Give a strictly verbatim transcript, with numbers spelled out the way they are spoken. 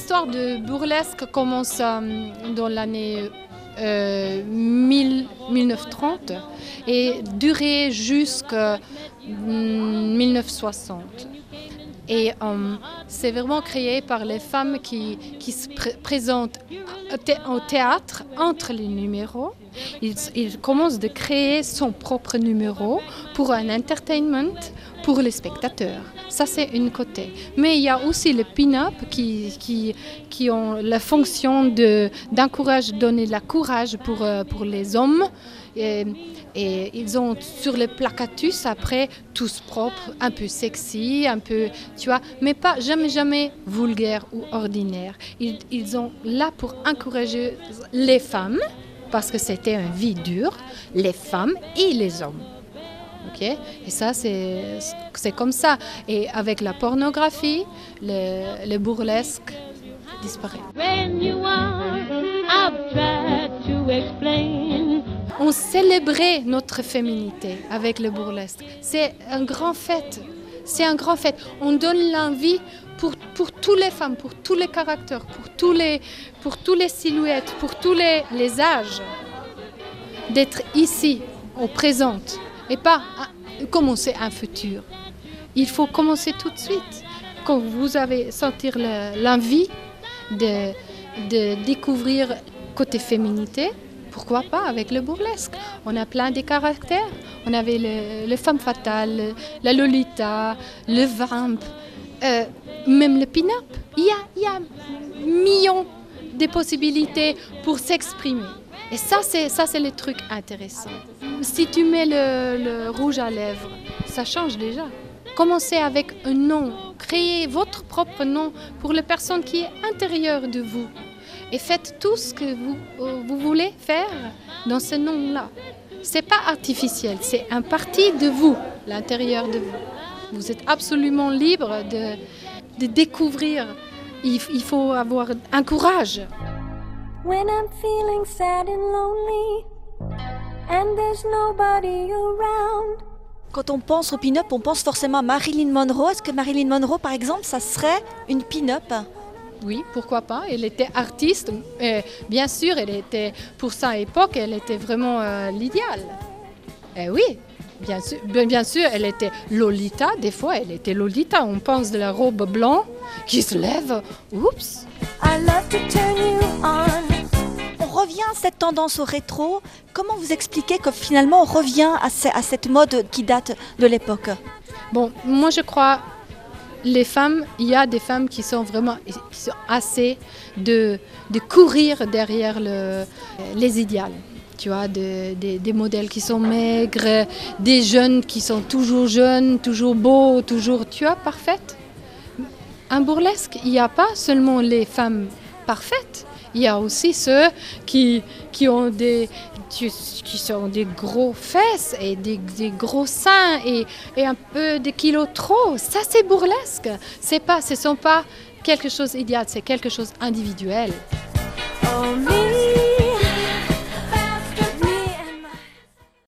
l'histoire de burlesque commence euh, dans l'année euh, mille neuf cent trente et durait jusqu'à mille neuf cent soixante. Et euh, c'est vraiment créé par les femmes qui, qui se pr- présentent au théâtre entre les numéros. Ils, ils commencent de créer son propre numéro pour un entertainment pour les spectateurs. Ça, c'est une côté. Mais il y a aussi les pin-up qui, qui, qui ont la fonction de, d'encourager, donner la courage pour, pour les hommes. Et, et ils ont sur le placatus après tous propres, un peu sexy, un peu, tu vois, mais pas jamais jamais vulgaire ou ordinaire. Ils, ils ont là pour encourager les femmes parce que c'était une vie dure, les femmes et les hommes. Ok, et ça c'est c'est comme ça. Et avec la pornographie, le, le burlesque disparaît. When you are, I've tried to explain. On célébrait notre féminité avec le burlesque. C'est un grand fête. C'est un grand fête. On donne l'envie pour, pour toutes les femmes, pour tous les caractères, pour tous les, pour tous les silhouettes, pour tous les, les âges, d'être ici, au présent, et pas à commencer un futur. Il faut commencer tout de suite. Quand vous avez senti l'envie de, de découvrir côté féminité, pourquoi pas avec le burlesque? On a plein de caractères. On avait le, le femme fatale, la Lolita, le vamp, euh, même le pin-up. Il y a, il y a millions de possibilités pour s'exprimer. Et ça, c'est, ça, c'est le truc intéressant. Si tu mets le, le rouge à lèvres, ça change déjà. Commencez avec un nom. Créez votre propre nom pour la personne qui est intérieure de vous. Et faites tout ce que vous, euh, vous voulez faire dans ce nom-là. Ce n'est pas artificiel, c'est un parti de vous, l'intérieur de vous. Vous êtes absolument libre de, de découvrir. Il, il faut avoir un courage. When I'm feeling sad and lonely and there's nobody around. Quand on pense au pin-up, on pense forcément à Marilyn Monroe. Est-ce que Marilyn Monroe, par exemple, ça serait une pin-up ? Oui, pourquoi pas. Elle était artiste. Et bien sûr, elle était, pour sa époque, elle était vraiment euh, l'idéal. Et oui, bien sûr, bien sûr, elle était Lolita. Des fois, elle était Lolita. On pense de la robe blanche qui se lève. Oups. I love to turn you on. On revient à cette tendance au rétro. Comment vous expliquez que finalement on revient à, ce, à cette mode qui date de l'époque ? Bon, moi je crois... Les femmes, il y a des femmes qui sont vraiment qui sont assez de, de courir derrière le, les idéaux. Tu vois, de, de, des modèles qui sont maigres, des jeunes qui sont toujours jeunes, toujours beaux, toujours, tu vois, parfaites. En burlesque, il n'y a pas seulement les femmes parfaites, il y a aussi ceux qui, qui ont des... qui sont des gros fesses et des, des gros seins et, et un peu de kilos trop. Ça, c'est burlesque. C'est pas, ce ne sont pas quelque chose d'idéal, c'est quelque chose d'individuel. Oh,